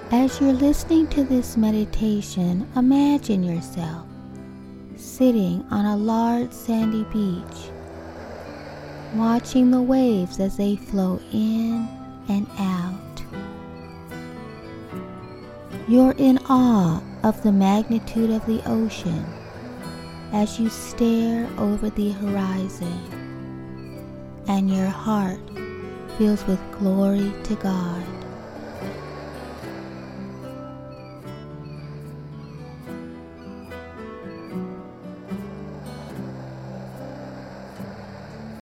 As you're listening to this meditation, imagine yourself sitting on a large sandy beach, watching the waves as they flow in and out. You're in awe of the magnitude of the ocean as you stare over the horizon, and your heart fills with glory to God.